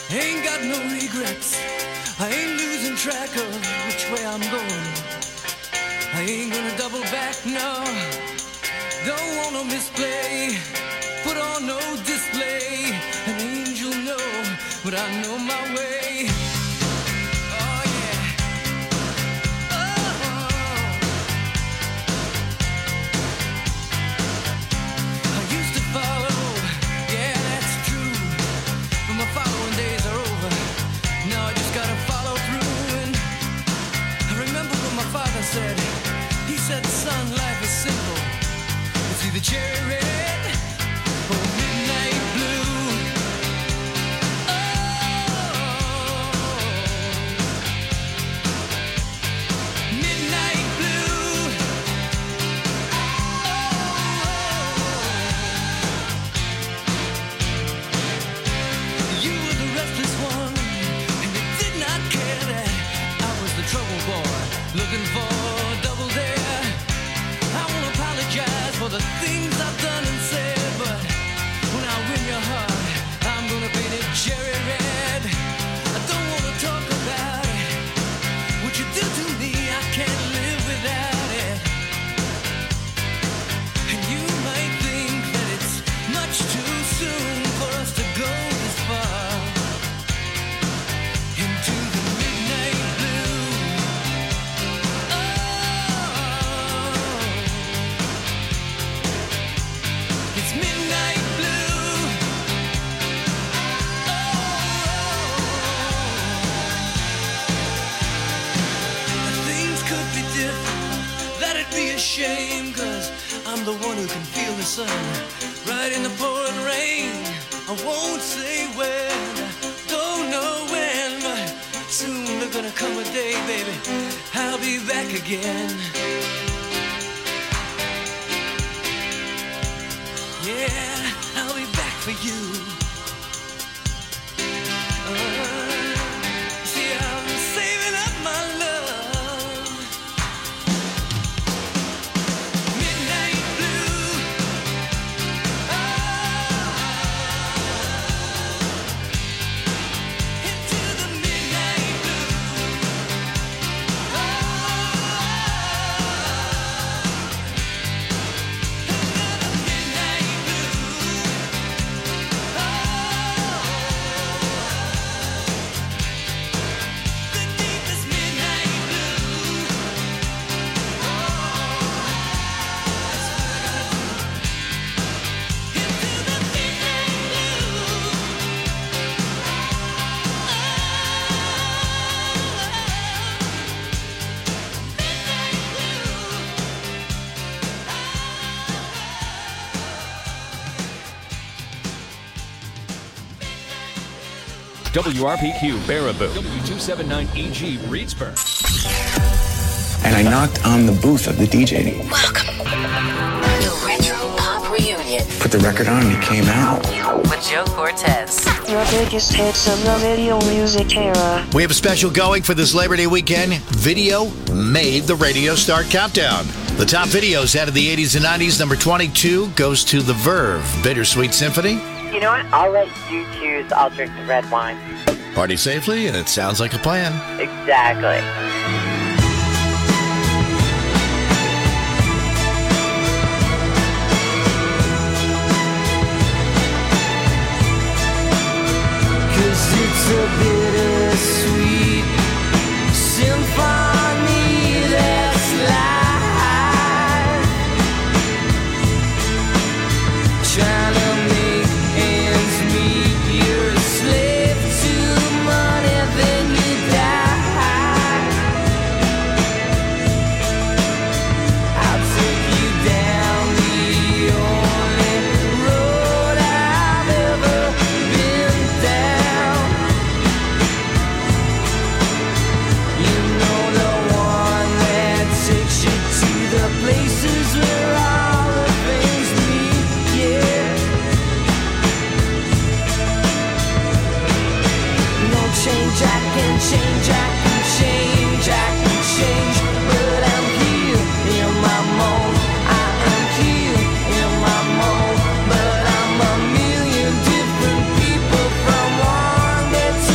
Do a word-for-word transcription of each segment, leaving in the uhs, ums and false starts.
Ain't got no regrets. I ain't losing track of which way I'm going. I ain't gonna double back, no. Don't wanna misplay. Put on no display. An angel, no, but I know my way. Oh yeah. Oh. I used to follow. Yeah, that's true. But my following days are over. Now I just gotta follow through. And I remember what my father said. He said, son, life is simple. It's either cherry red or midnight blue. Oh, midnight blue. Oh, you were the restless one, and you did not care that I was the trouble boy, looking for double dare. I won't apologize for the things I've done and said, but when I win your heart, I'm gonna paint it cherry red. I don't wanna talk about it. What you do to me, I can't live without it. And you might think that it's much too soon for us to go this far into the midnight blue. It's midnight blue. Oh, things could be different. That'd be a shame, 'cause I'm the one who can feel the sun right in the pouring rain. I won't say when, don't know when, but soon there's gonna come a day, baby, I'll be back again. Yeah, I'll be back for you. Uh, see, I'm saving up my love. Midnight blue. Oh, into the midnight blue. Oh, another midnight blue. Oh, the deepest midnight blue. Oh, that's what I gotta do. Into the midnight blue. W R P Q Baraboo, W two seventy-nine E G Reedsburg. And I knocked on the booth of the D J. Welcome. The Retro Pop Reunion Put the record on and it came out. with Joe Cortez. Your biggest hits of the video music era. We have a special going for this Labor Day weekend. Video made the Radio Star Countdown. The top videos out of the eighties and nineties. Number twenty-two goes to The Verve, Bittersweet Symphony. You know what? I'll let you choose. I'll drink the red wine. Party safely, and it sounds like a plan. Exactly. Cause it's a bittersweet symphony that's live. Trying to make ends meet. You're a slave to money, then you die. I'll take you down the only road I've ever been down. You know, the one that takes you to the places where all the things meet, yeah. No change, I can change, I can change, I can change, but I'm here in my mold. I am here in my mold, but I'm a million different people from one day to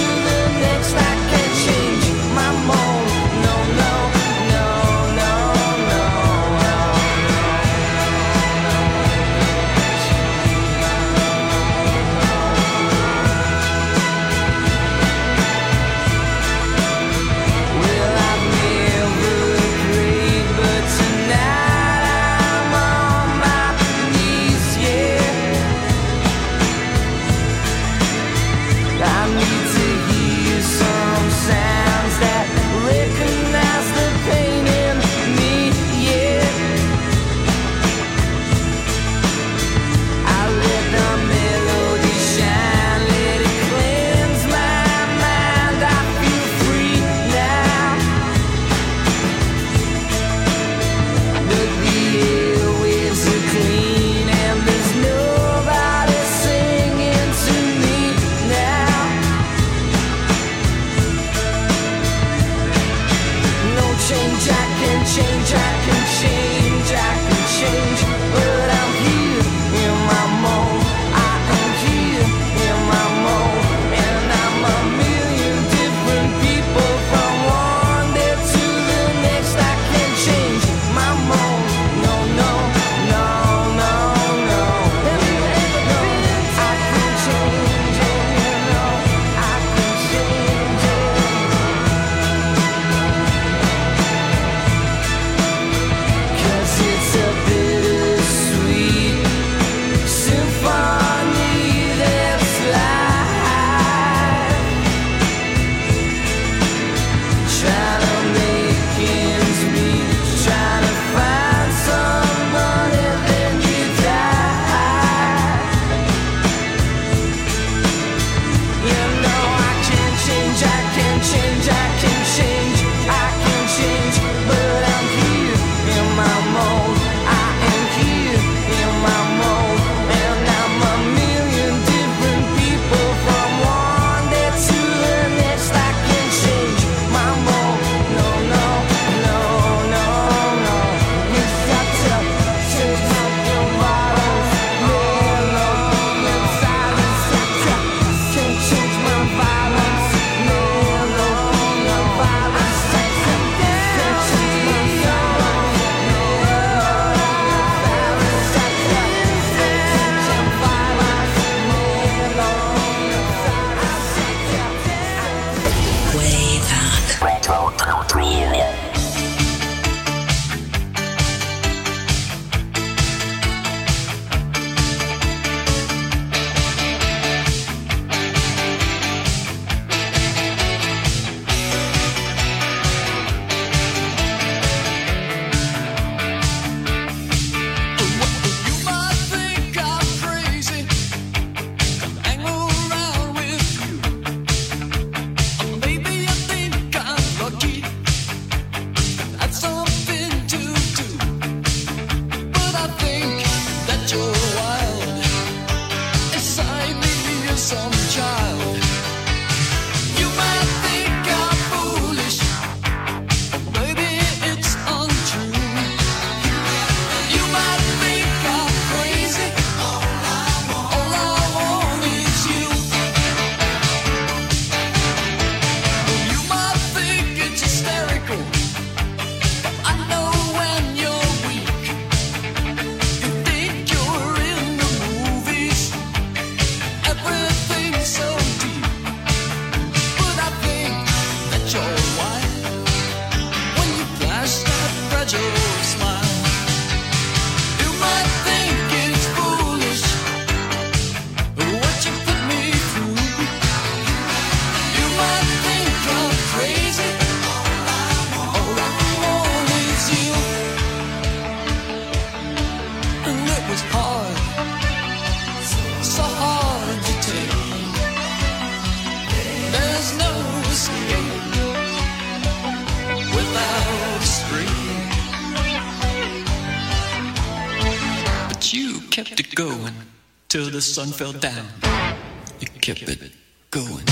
kept it going till the sun fell down. You kept it going.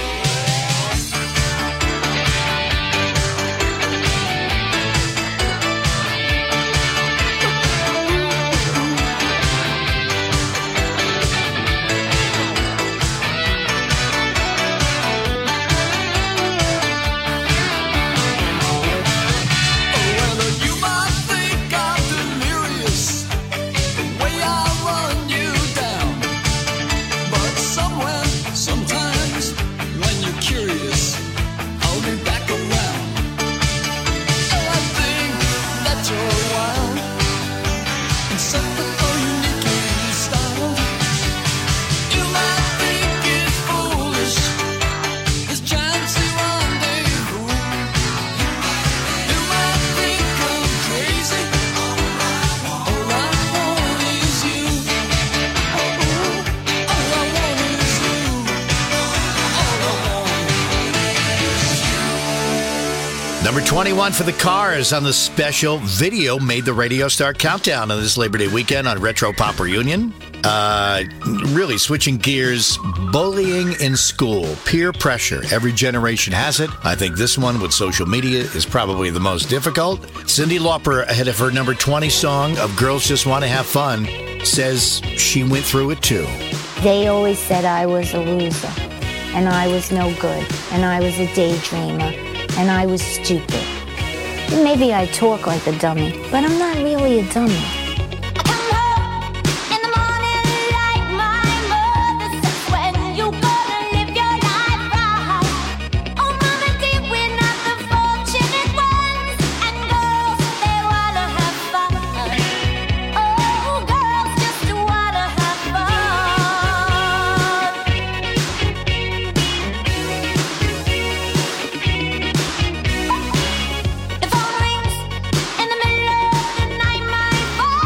Number twenty-one for the Cars on the special video made the Radio Star Countdown on this Labor Day weekend on Retro Pop Reunion. Uh, really switching gears, bullying in school, peer pressure. Every generation has it. I think this one with social media is probably the most difficult. Cyndi Lauper, ahead of her number twenty song of Girls Just Want to Have Fun, says she went through it too. They always said I was a loser, and I was no good, and I was a daydreamer, and I was stupid. Maybe I talk like a dummy, but I'm not really a dummy. The phone rings in the middle of the night. My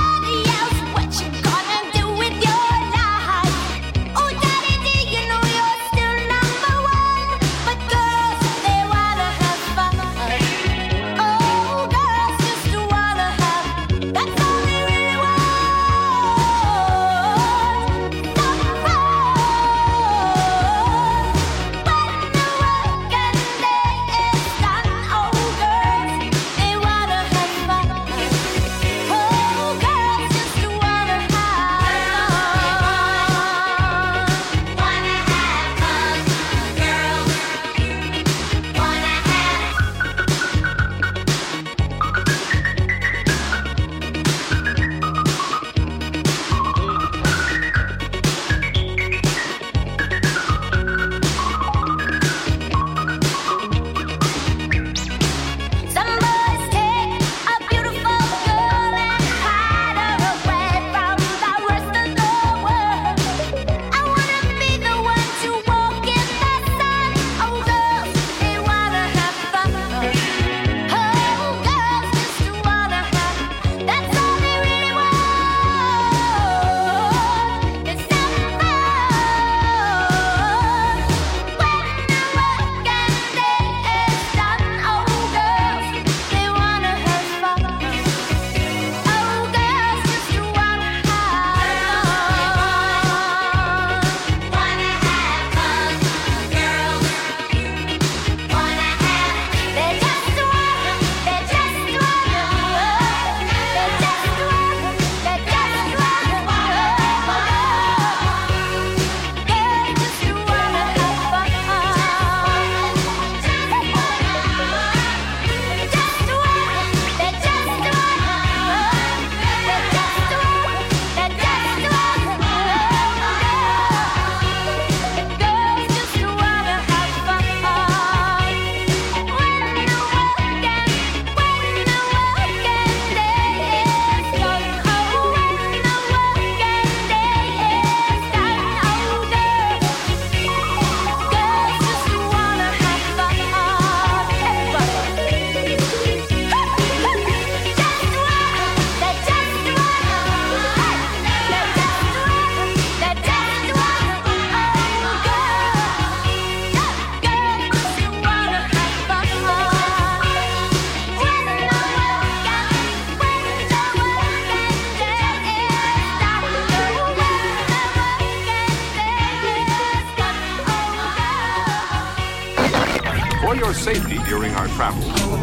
your safety during our travels.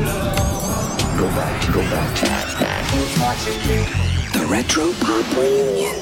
Go back, go back. Who's watching me? The Retro Pop Reunion.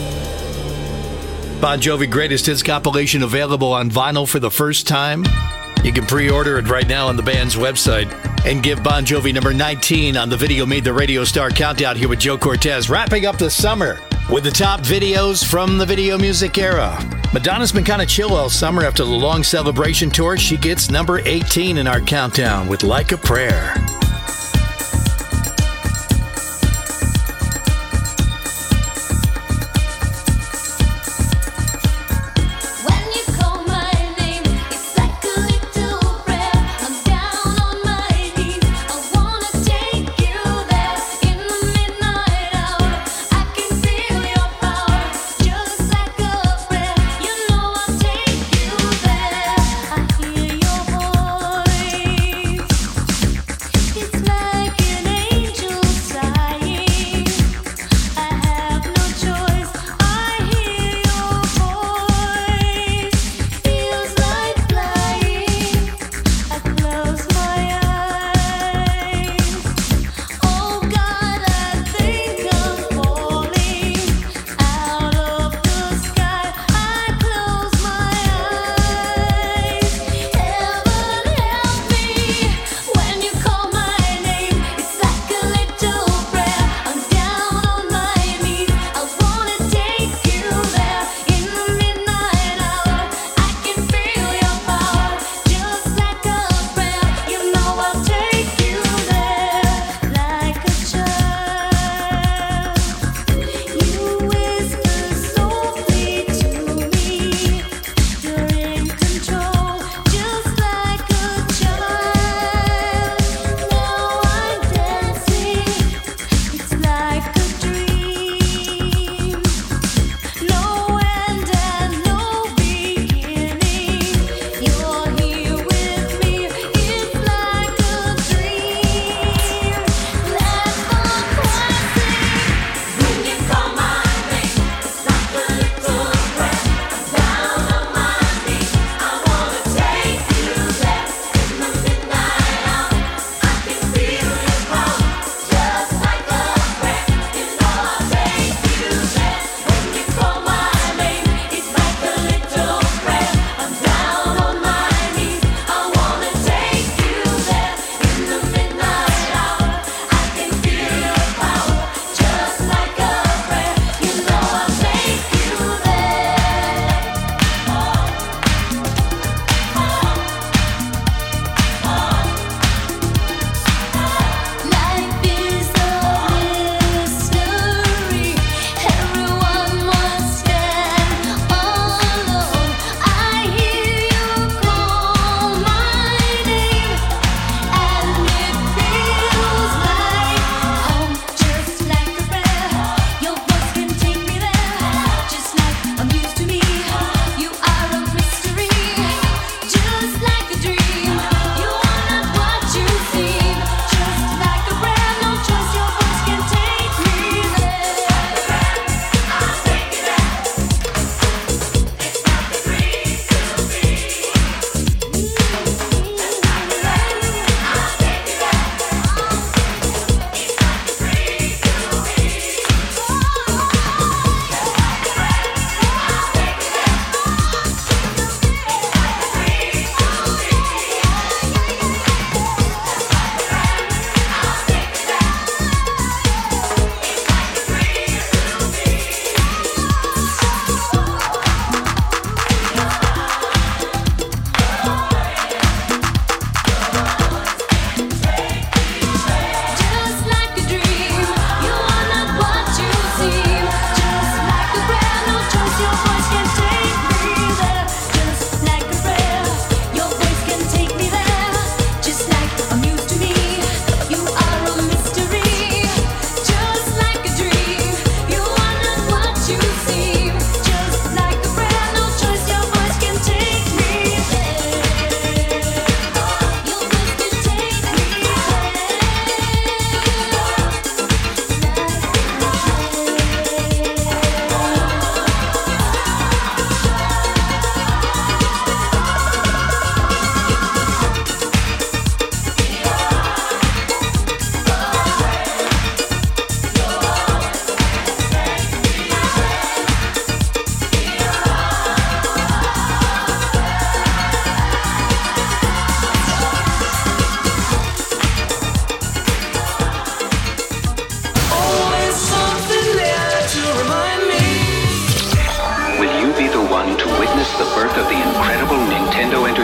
Bon Jovi Greatest Hits compilation available on vinyl for the first time. You can pre-order it right now on the band's website and give Bon Jovi number nineteen on the Video Made the Radio Star Countdown here with Joe Cortez, wrapping up the summer with the top videos from the video music era. Madonna's been kind of chill all summer after the long celebration tour. She gets number eighteen in our countdown with Like a Prayer.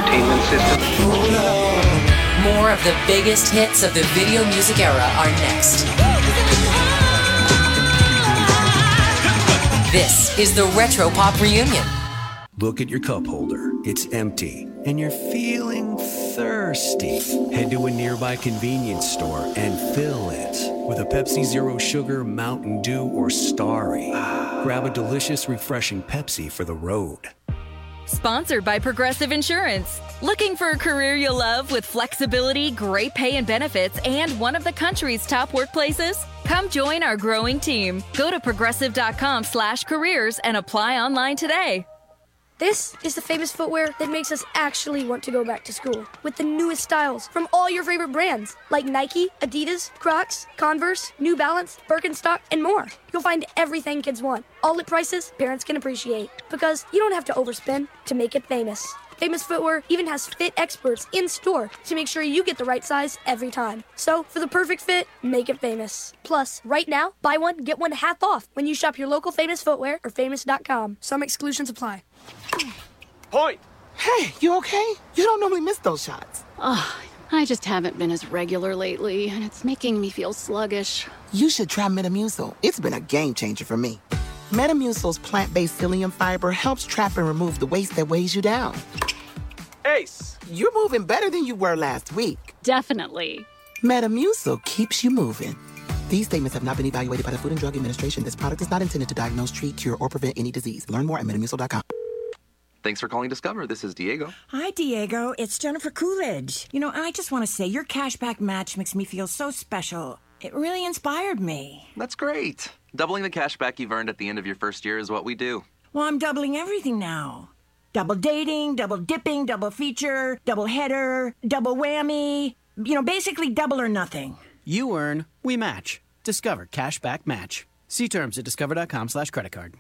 entertainment system. More of the biggest hits of the video music era are next. This is the Retro Pop Reunion. Look at your cup holder. It's empty. And you're feeling thirsty. Head to a nearby convenience store and fill it with a Pepsi Zero Sugar, Mountain Dew, or Starry. Grab a delicious, refreshing Pepsi for the road. Sponsored by Progressive Insurance. Looking for a career you'll love with flexibility, great pay and benefits, and one of the country's top workplaces? Come join our growing team. Go to progressive.com slash careers and apply online today. This is the famous footwear that makes us actually want to go back to school. With the newest styles from all your favorite brands, like Nike, Adidas, Crocs, Converse, New Balance, Birkenstock, and more. You'll find everything kids want, all at prices parents can appreciate. Because you don't have to overspend to make it famous. Famous Footwear even has fit experts in store to make sure you get the right size every time. So, for the perfect fit, make it famous. Plus, right now, buy one, get one half off when you shop your local Famous Footwear or famous dot com. Some exclusions apply. Point! Hey, you okay? You don't normally miss those shots. Oh, I just haven't been as regular lately, and it's making me feel sluggish. You should try Metamucil. It's been a game changer for me. Metamucil's plant-based psyllium fiber helps trap and remove the waste that weighs you down. Ace, you're moving better than you were last week. Definitely. Metamucil keeps you moving. These statements have not been evaluated by the Food and Drug Administration. This product is not intended to diagnose, treat, cure, or prevent any disease. Learn more at metamucil dot com. Thanks for calling Discover. This is Diego. Hi, Diego. It's Jennifer Coolidge. You know, I just want to say your cashback match makes me feel so special. It really inspired me. That's great. Doubling the cashback you've earned at the end of your first year is what we do. Well, I'm doubling everything now. Double dating, double dipping, double feature, double header, double whammy. You know, basically double or nothing. You earn, we match. Discover Cashback Match. See terms at discover.com slash credit card.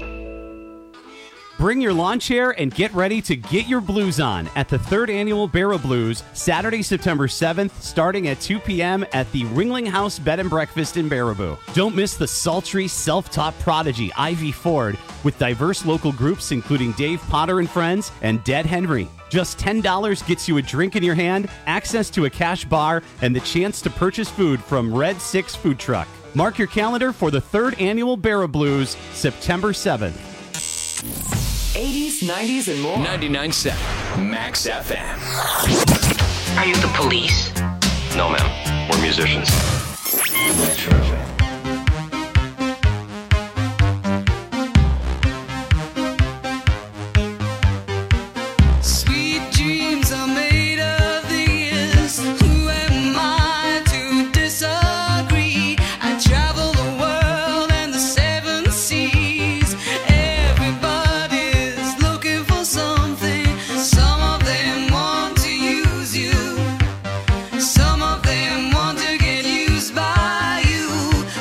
Bring your lawn chair and get ready to get your blues on at the third annual Barrow Blues, Saturday, September seventh, starting at two p.m. at the Ringling House Bed and Breakfast in Baraboo. Don't miss the sultry, self-taught prodigy Ivy Ford with diverse local groups including Dave Potter and Friends and Dead Henry. Just ten dollars gets you a drink in your hand, access to a cash bar, and the chance to purchase food from Red Six Food Truck. Mark your calendar for the third annual Barrow Blues, September seventh. eighties, nineties, and more. ninety-nine point seven Max F M. Are you the police? No, ma'am. We're musicians. Retro. Sweet dreams are made of this. Who am I to disagree? I travel the world and the seven seas. Everybody's looking for something. Some of them want to use you. Some of them want to get used by you.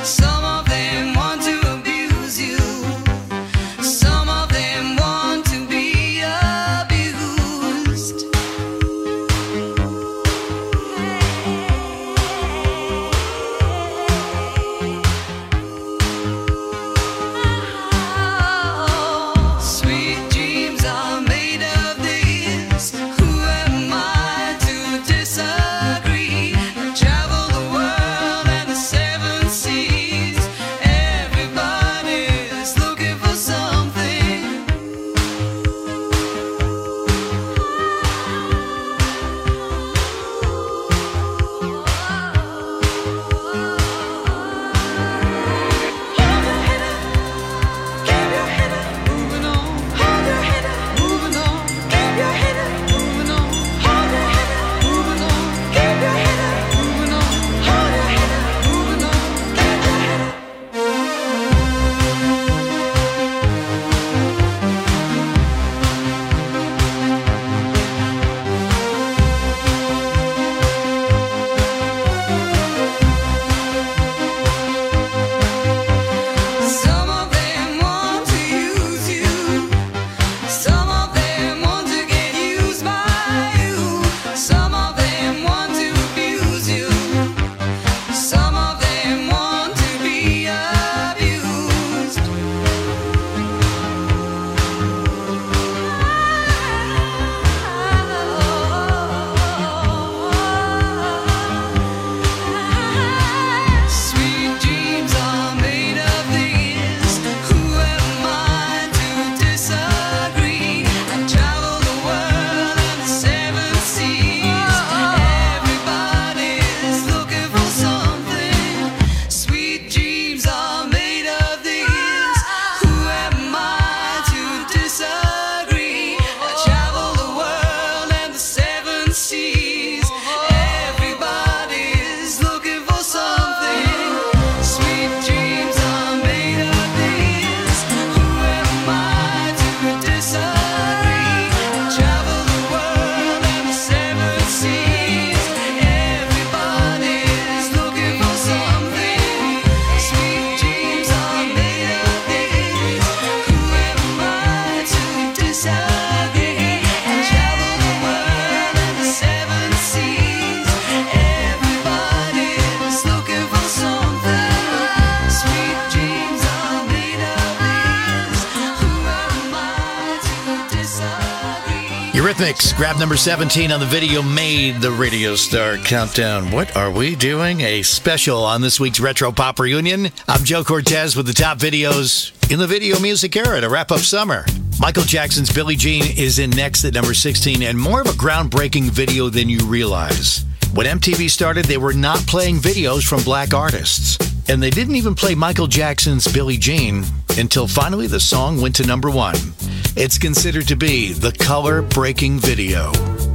Eurythmics, grab number seventeen on the video made the Radio Star Countdown. What are we doing? A special on this week's Retro Pop Reunion. I'm Joe Cortez with the top videos in the video music era to wrap up summer. Michael Jackson's Billie Jean is in next at number sixteen, and more of a groundbreaking video than you realize. When M T V started, they were not playing videos from black artists. And they didn't even play Michael Jackson's Billie Jean until finally the song went to number one. It's considered to be the color-breaking video.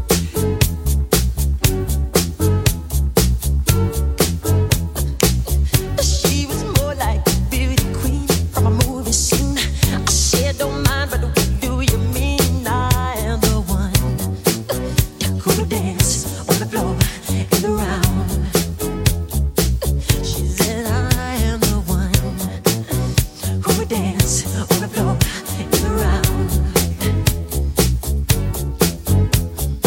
She was more like a beauty queen from a movie scene. I said, don't mind, but what do you mean? I am the one who would dance on the floor in the round. She said, I am the one who would dance on the floor in the round.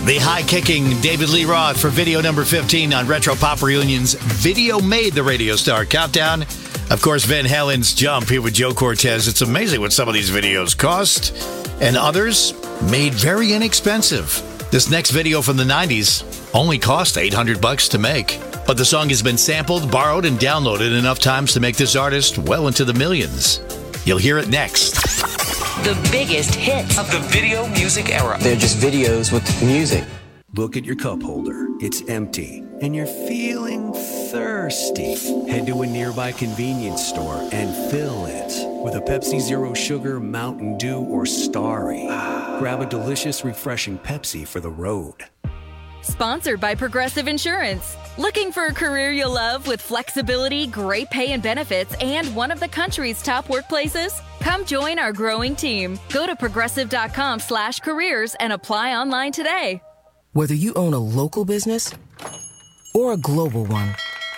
The high-kicking David Lee Roth for video number fifteen on Retro Pop Reunion's Video Made the Radio Star Countdown. Of course, Van Halen's Jump here with Joe Cortez. It's amazing what some of these videos cost, and others made very inexpensive. This next video from the nineties only cost eight hundred bucks to make. But the song has been sampled, borrowed, and downloaded enough times to make this artist well into the millions. You'll hear it next. The biggest hits Of the video music era. They're just videos with music. Look at your cup holder. It's empty. And you're feeling thirsty. Head to a nearby convenience store and fill it with a Pepsi Zero Sugar, Mountain Dew, or Starry. Grab a delicious, refreshing Pepsi for the road. Sponsored by Progressive Insurance. Looking for a career you'll love with flexibility, great pay and benefits, and one of the country's top workplaces? Come join our growing team. Go to progressive.com slash careers and apply online today. Whether you own a local business or a global one,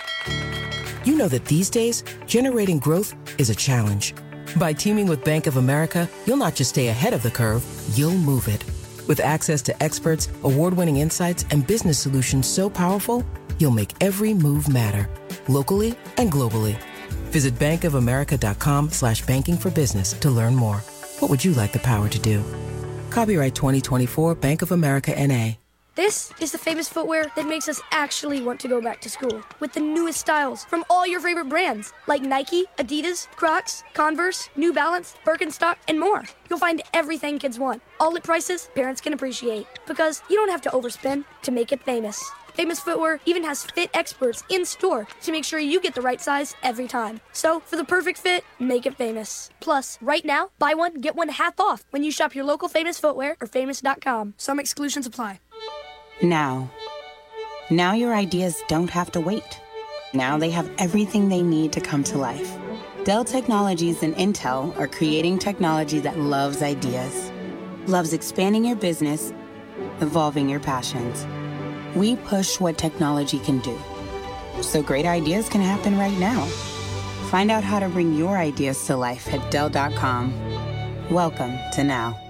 you know that these days, generating growth is a challenge. By teaming with Bank of America, you'll not just stay ahead of the curve, you'll move it. With access to experts, award-winning insights, and business solutions so powerful, you'll make every move matter, locally and globally. Visit bankofamerica.com slash banking for business to learn more. What would you like the power to do? Copyright twenty twenty-four Bank of America N A. This is the famous footwear that makes us actually want to go back to school. With the newest styles from all your favorite brands, like Nike, Adidas, Crocs, Converse, New Balance, Birkenstock, and more. You'll find everything kids want, all at prices parents can appreciate. Because you don't have to overspend to make it famous. Famous Footwear even has fit experts in store to make sure you get the right size every time. So, for the perfect fit, make it famous. Plus, right now, buy one, get one half off when you shop your local Famous Footwear or famous dot com. Some exclusions apply. Now. Now your ideas don't have to wait. Now they have everything they need to come to life. Dell Technologies and Intel are creating technology that loves ideas, loves expanding your business, evolving your passions. We push what technology can do, so great ideas can happen right now. Find out how to bring your ideas to life at Dell dot com. Welcome to Now.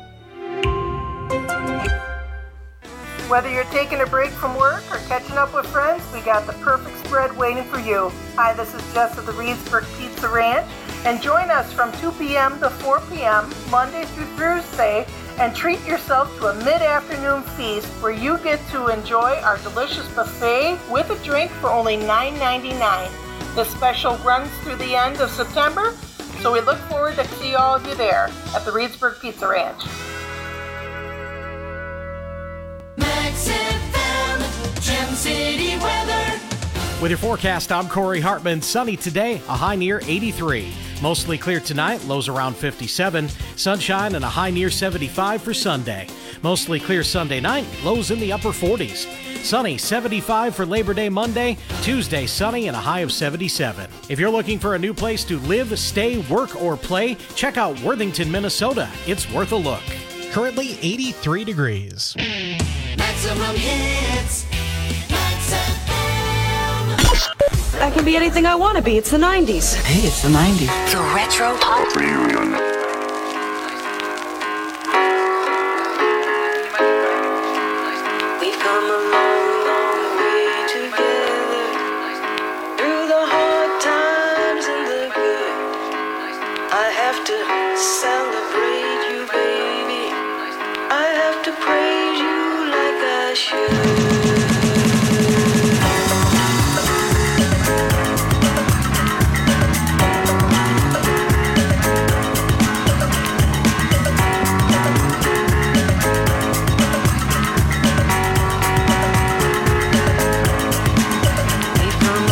Whether you're taking a break from work or catching up with friends, we got the perfect spread waiting for you. Hi, this is Jess of the Reedsburg Pizza Ranch, and join us from two p.m. to four p.m. Monday through Thursday, and treat yourself to a mid-afternoon feast where you get to enjoy our delicious buffet with a drink for only nine ninety-nine. The special runs through the end of September, so we look forward to see all of you there at the Reedsburg Pizza Ranch. Gem City weather. With your forecast, I'm Corey Hartman. Sunny today, a high near eighty-three. Mostly clear tonight, lows around fifty-seven. Sunshine and a high near seventy-five for Sunday. Mostly clear Sunday night, lows in the upper forties. Sunny, seventy-five for Labor Day Monday. Tuesday, sunny and a high of seventy-seven. If you're looking for a new place to live, stay, work, or play, check out Worthington, Minnesota. It's worth a look. Currently eighty-three degrees. Maximum hits. I can be anything I want to be. It's the nineties. Hey, it's the nineties. The Retro Pop Reunion. We've come a long, long way together. Through the hard times and the good. I have to celebrate you, baby. I have to praise you like I should.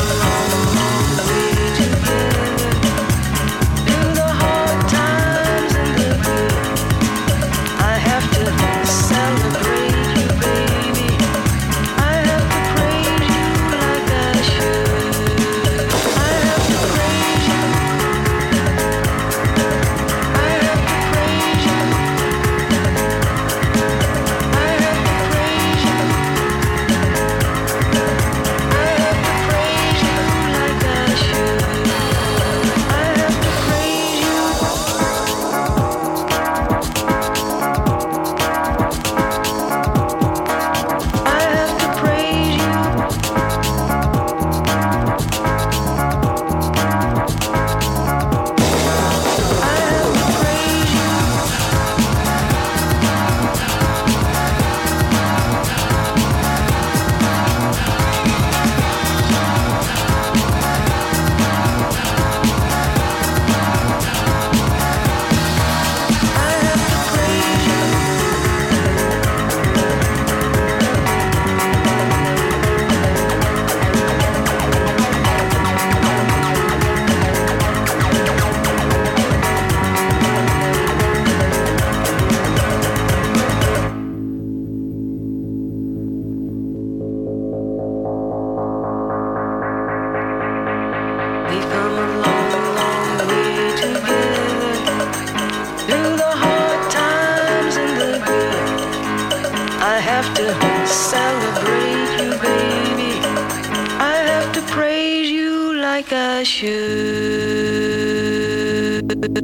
Through the hard times a shoe.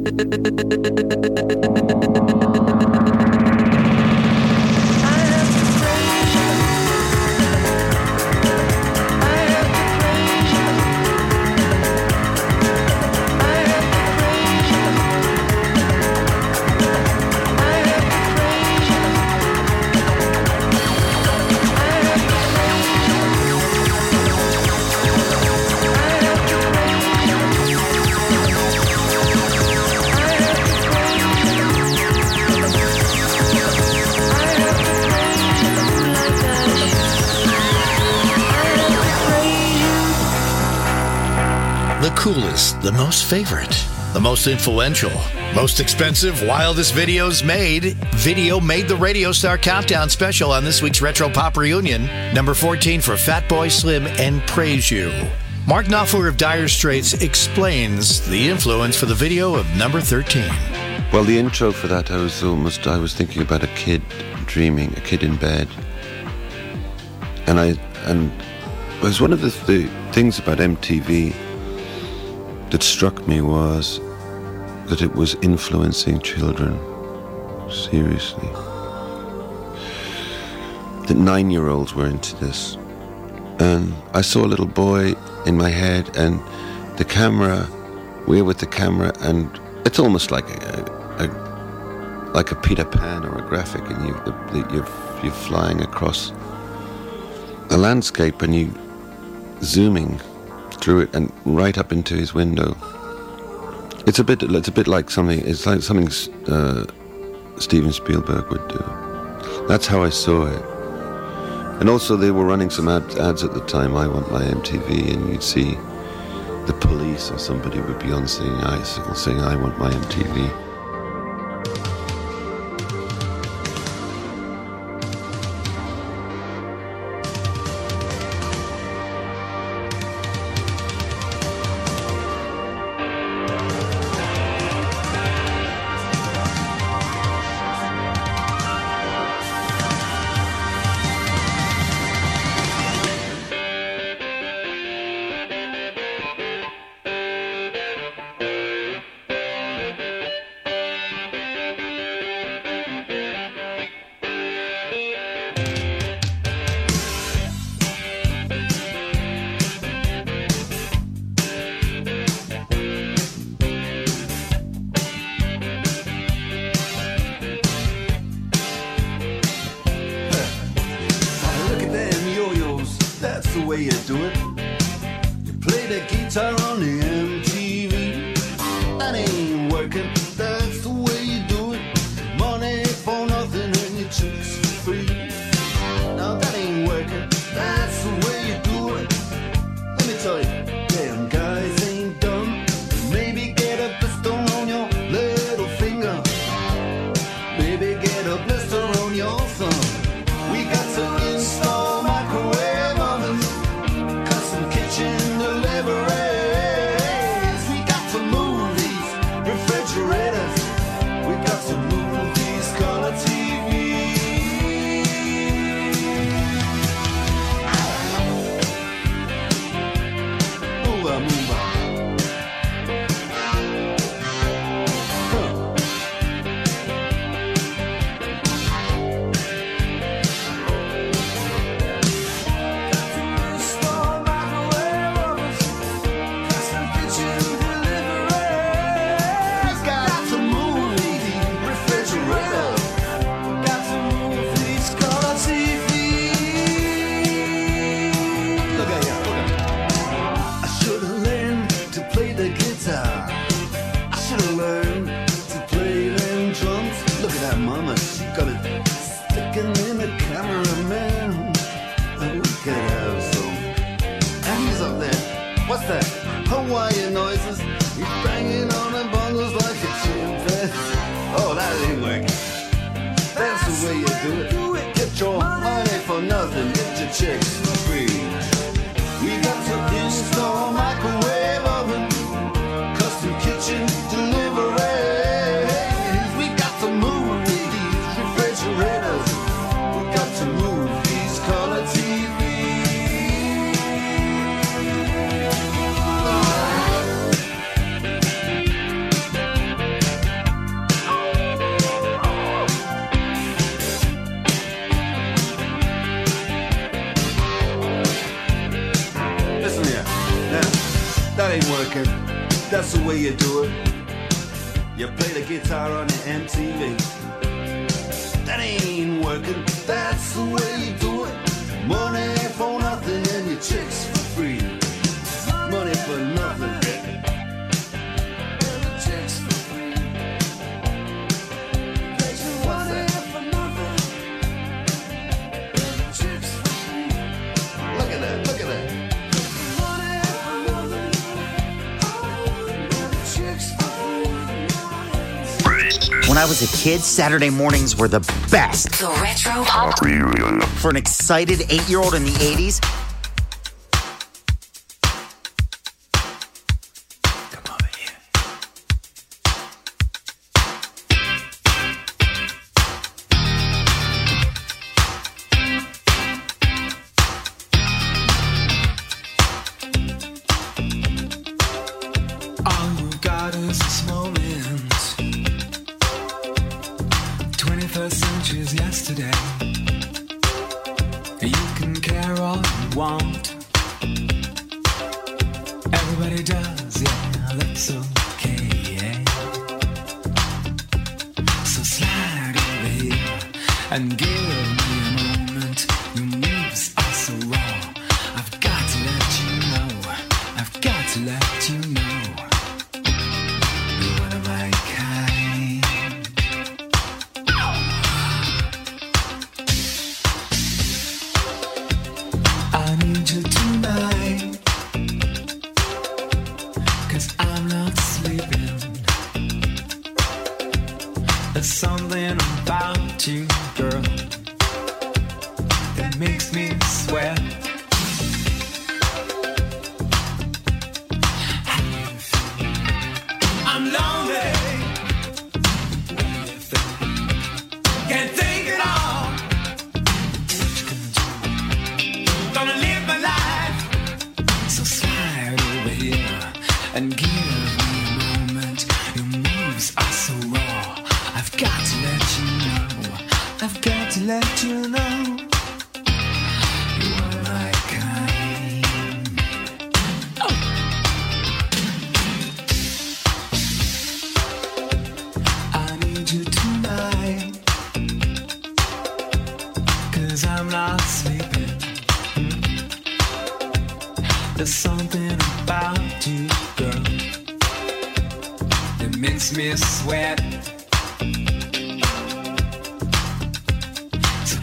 The coolest, the most favorite, the most influential, most expensive, wildest videos made. Video made the Radio Star Countdown special on this week's Retro Pop Reunion. Number fourteen for Fatboy Slim and Praise You. Mark Knopfler of Dire Straits explains the influence for the video of number thirteen. Well, the intro for that, I was almost, I was thinking about a kid dreaming, a kid in bed. And I, and it was one of the, the things about M T V that struck me was that it was influencing children, seriously. That nine-year-olds were into this. And I saw a little boy in my head, and the camera, we're with the camera, and it's almost like a, a like a Peter Pan or a graphic, and you, the, you're, you're flying across a landscape, and you zooming through it and right up into his window. It's a bit. It's a bit like something. It's like something uh, Steven Spielberg would do. That's how I saw it. And also, they were running some ad, ads at the time. I Want My M T V, and you'd see the Police or somebody would be on saying, "I saying I want my M T V." that's the way you do it. You play the guitar on the M T V. That ain't working, that's the way you do it. Money for nothing and your chicks for free. Money for nothing. Chicks for free. Money for nothing. Chicks for free. Look at that, look at that. Money for nothing. Chicks for free. When I was a kid, Saturday mornings were the best. The Retro Pop Reunion. For an excited eight-year-old in the eighties, all you got is this moment. twenty-first century's yesterday. You can care all you want. Everybody does, yeah, that's okay. So slide over here and give me a moment. Your moves are so raw. I've got to let you know. I've got to let you know. You're one of my kind. I need you tonight, 'cause I'm not sleeping. There's something about you, girl, that makes me sweat. I'm lonely. Can't think it all. Gonna live my life. So slide over here and give me a moment. Your moves are so raw. I've got to let you know. I've got to let you know. You are my kind. Oh. I need you tonight, 'cause I'm not sleeping. There's something about you, girl, that makes me sweat. So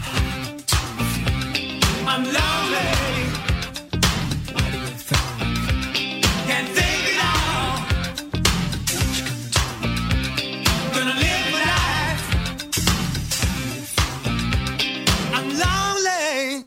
I'm lonely. What do you think? Can't think it all. What you gonna do? Gonna live my life. I'm lonely.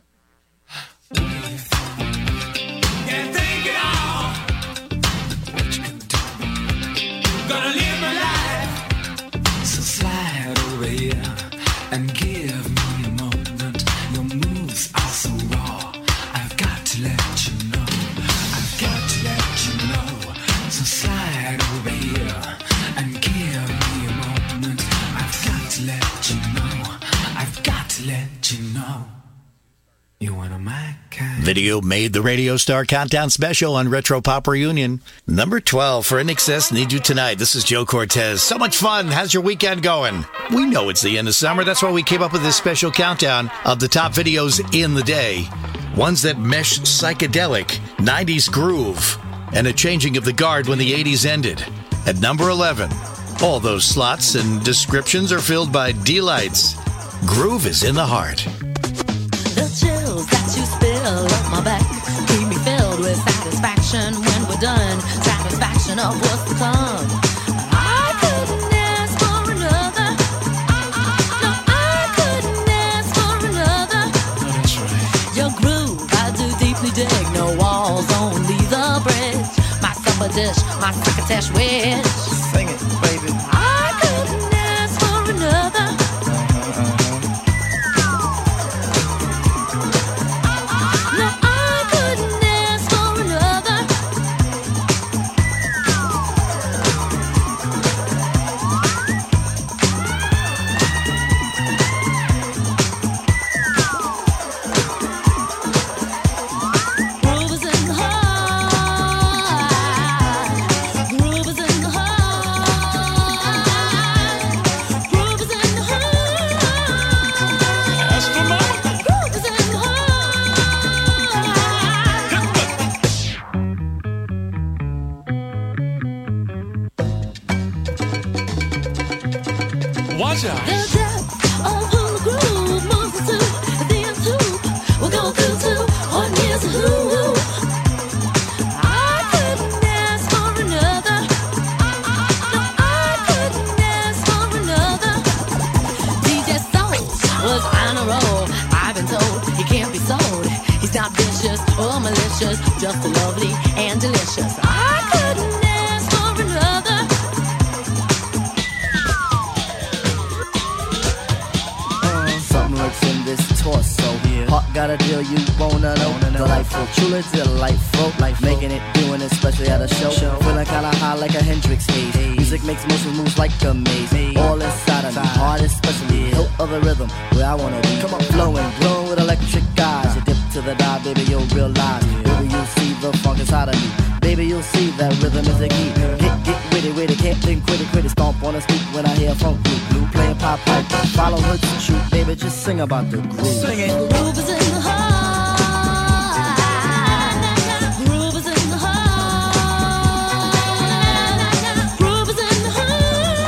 Can't think it all. What you gonna do? Gonna live my life. So slide over here and give me a moment. Your moves are so raw. I've got to let you know. I've got to let you know. So slide over here and give me a moment. I've got to let you know. I've got to let you know. You're one of my kind. Video made the Radio Star Countdown Special on Retro Pop Reunion. Number twelve for In Excess, Need You Tonight. This is Joe Cortez. So much fun. How's your weekend going? We know it's the end of summer. That's why we came up with this special countdown of the top videos in the day. Ones that mesh psychedelic, nineties groove, and a changing of the guard when the eighties ended. At number eleven, all those slots and descriptions are filled by D-Lights. Groove is in the heart. The chills that you spill up my back keep me filled with satisfaction when we're done. Satisfaction of what's to come. I couldn't ask for another. No, I couldn't ask for another. Your groove, I do deeply dig. No walls, only the bridge. My supper dish, my crocketesh wish. Sing it, baby. I couldn't ask for another. Groove is in the heart. Groove Watch out. The depth of hula groove moves us to the end too. We'll go through to one year's a who. I couldn't ask for another. No, I couldn't ask for another. D J Soul was on a roll. I've been told he can't be sold. He's not vicious or malicious, just lovely and delicious. I couldn't ask for another. Something lurks in this torso. Yeah. Heart got a deal you wanna know. Wanna know. Delightful, truly delightful. Life making it, doing it, especially at a show. show. Feeling kinda high like a Hendrix haze. Hey. Music makes motion moves like a maze. Hey. All inside of me, heart especially. Yeah. Hilt of the rhythm, where I wanna be. Come on, flowing, glowing with electric eyes. You dip to the dive, baby, you'll realize. Yeah. Baby, you'll see the funk inside of me. Baby, you'll see that rhythm is the key. Get, get witty, witty, can't think, quitty, quitty. Stomp on the street when I hear funk blue, blue playing pop pipe. Follow her to shoot, baby, just sing about the groove. Sing it. The groove is in the heart. The groove is in the heart. Groove is in the heart.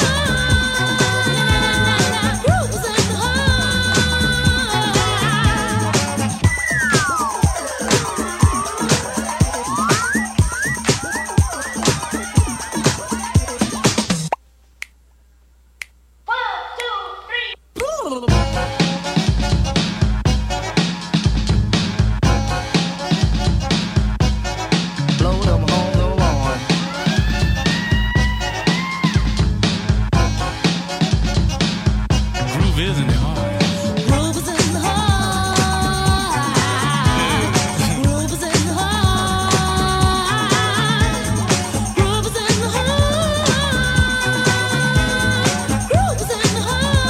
Groove is in the heart. Blow them on the lawn. Groove is in the heart. Groove is in the heart. Groove is in the heart. Groove is in the heart. Groove is in the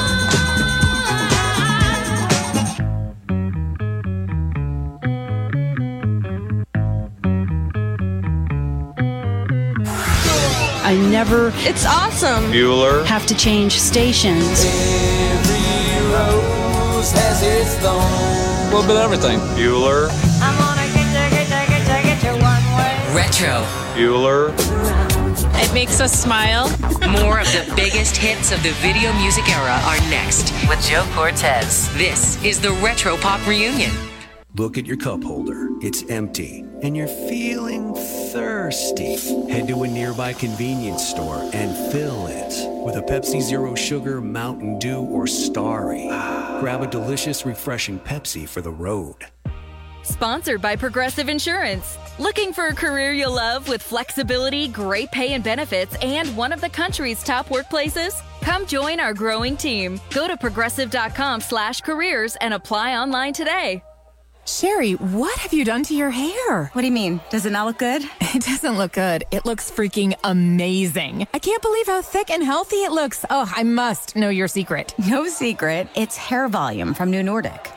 I never. It's awesome. Bueller. Have to change stations. Every rose has its thorn. A little bit of everything. Bueller. I'm gonna get you, get you, get you, get you one way. Retro. Bueller. It makes us smile. More of the biggest hits of the video music era are next with Joe Cortez. This is the Retro Pop Reunion. Look at your cup holder. It's empty. And you're feeling thirsty. Head to a nearby convenience store and fill it with a Pepsi Zero Sugar, Mountain Dew, or Starry. Grab a delicious, refreshing Pepsi for the road. Sponsored by Progressive Insurance. Looking for a career you'll love with flexibility, great pay and benefits, and one of the country's top workplaces? Come join our growing team. Go to progressive.com slash careers and apply online today. Sherry, what have you done to your hair? What do you mean? Does it not look good? It doesn't look good. It looks freaking amazing. I can't believe how thick and healthy it looks. Oh, I must know your secret. No secret. It's hair volume from New Nordic.